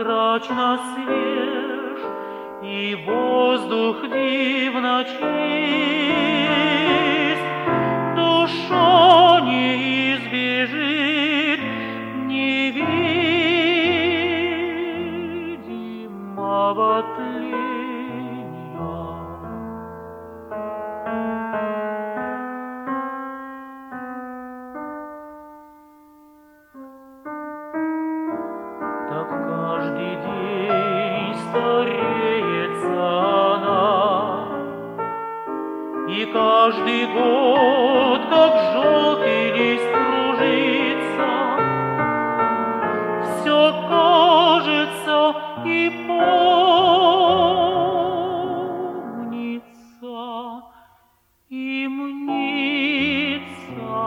прозрачно свеж, и воздух дивно чист. Душа не избежит невидимого тления. Так каждый день стареется она, и каждый год, как желтый лист, кружится. Все кажется и помнится, и мнится,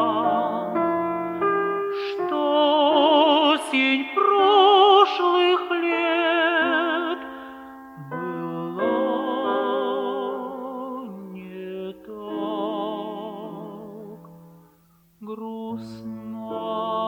что сень прошлых лет была не так грустна.